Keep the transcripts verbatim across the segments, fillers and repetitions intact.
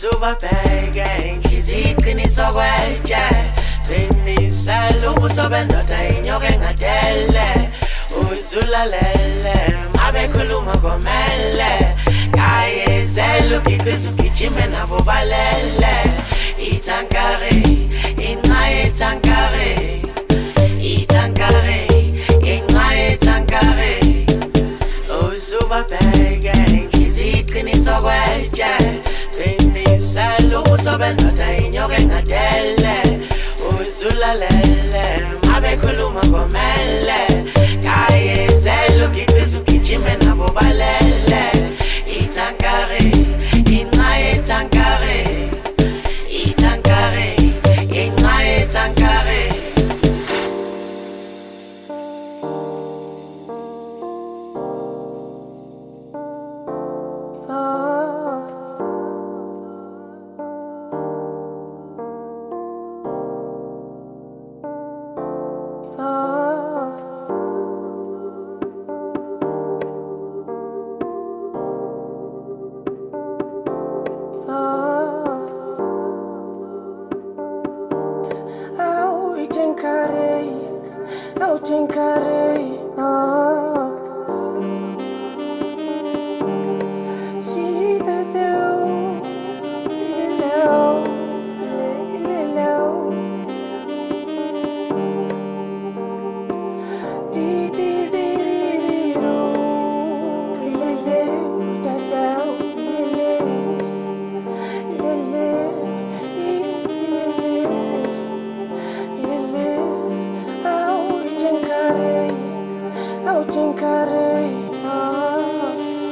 Uzubabheke ngiziqiniso kwetshe Qinisela ubuso bendoda inyoka engadele Uzulalele mabekhuluma komele Kayezela ugiqisa ugijime nabo balele Itankare, inqaye itankare Itankare, inqaye itankare Uzubabheke ngiziqiniso kwetshe Qinisela ubuso bendoda inyoka engadele Uzulalele mabekhuluma komele Kayezela ugiqisa ugijime nabo balele Itankare, inqaye itankare Itankare, inqaye itankare Au tinkare, ah, she the do, lilo, lilo, di di di di di do, lile, da da, lile, lile, lile, au tinkare, au tinkare, ah.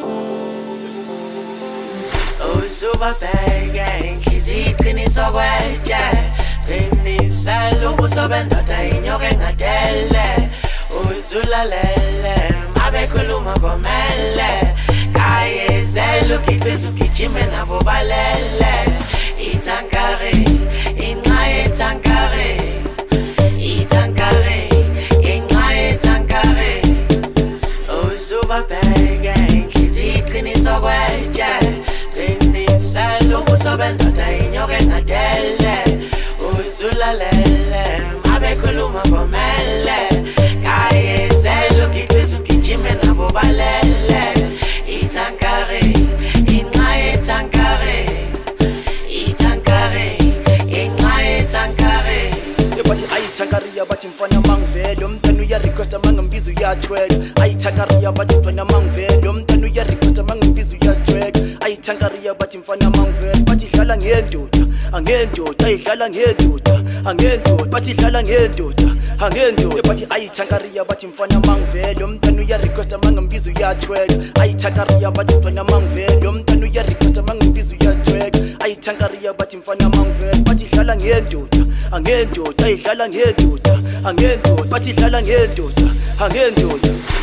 Uzubabheke ngiziqiniso kwetshe Qinisela ubuso bendoda inyoka engadele Uzulalele mabekhuluma komele Kayezela ugiqisa ugijime nabo balele Itankare, inqaye itankare Itankare, inqaye itankare Uzubabheke ngiziqiniso kwetshe Qinisela ubuso bendoda inyoka engadele Uzulalele mabekhuluma komele Kayezela ugiqisa ugijime nabo balele Itankare, inqaye itankare Itankare, inqaye itankare Bathi ayithakariya bathi mfana mangivele umntana uyarequesta mangambiza uyathweka ayithakariya bathi mfana mangivele umntana uyarequesta mangambiza uyathweka ayithakariya bathi mfana mangivele bathi dlala ngendoda angendoda ayidlala ngendoda angendoda bathi dlala ngendoda angendoda bathi ayithakariya bathi mfana mangivele umntana uyarequesta mangambiza uyathweka ayithakariya bathi mfana mangivele umntana uyarequesta mangambiza uyathweka ayithakariya bathi mfana mangivele bathi dlala ngendoda angendoda ayidlala ngendoda angendoda bathi dlala ngendoda angendoda